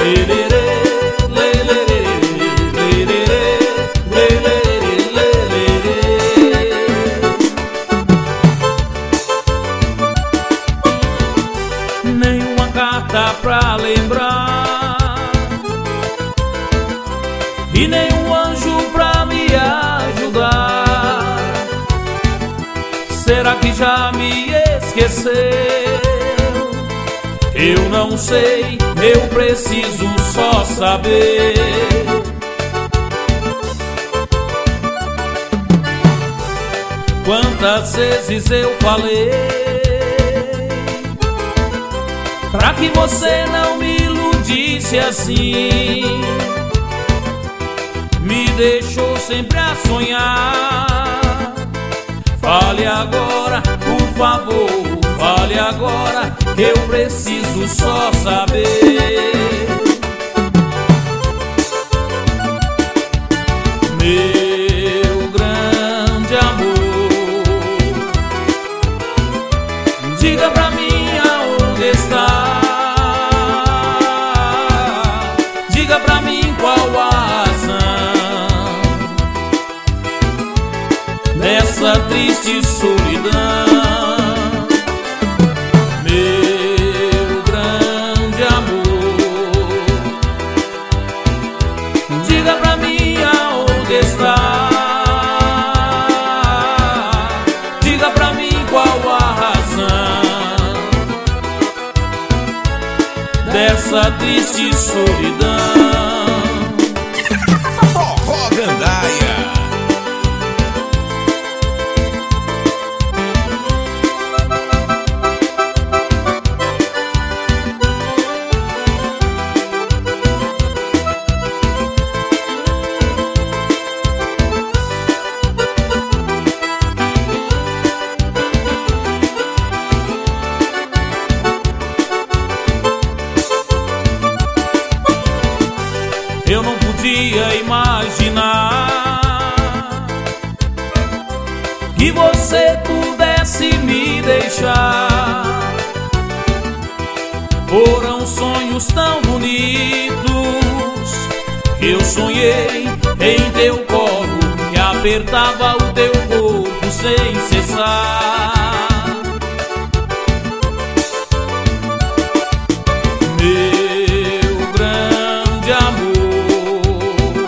Nenhuma carta pra lembrar e nenhum anjo pra me ajudar. Será que já me esqueceu? Eu não sei, eu preciso só saber. Quantas vezes eu falei pra que você não me iludisse assim, me deixou sempre a sonhar. Fale agora, por favor, fale agora, que eu preciso só saber. Meu grande amor, diga pra mim aonde está. Diga pra mim qual a razão dessa triste solidão. Meu grande amor, diga pra mim aonde está. Diga pra mim qual a razão dessa triste solidão. Forró Gandaia. Eu não podia imaginar que você pudesse me deixar. Foram sonhos tão bonitos que eu sonhei em teu colo, que apertava o teu corpo sem cessar. Meu grande amor,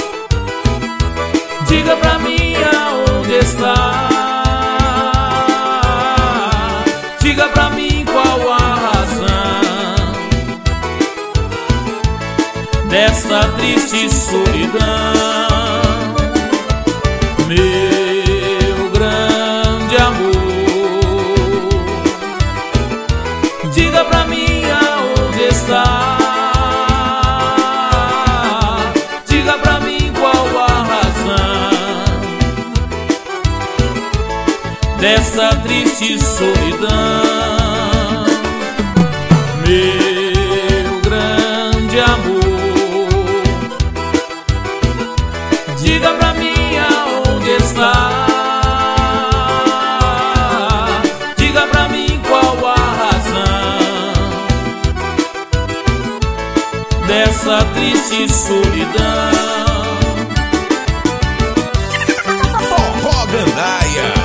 diga pra mim aonde está. Diga pra mim qual a razão desta triste solidão. Meu grande amor, diga pra mim aonde está. Diga pra mim qual a razão dessa triste solidão. Meu grande amor, diga pra mim aonde está. Diga pra mim qual a razão dessa triste solidão. Forró Gandaia.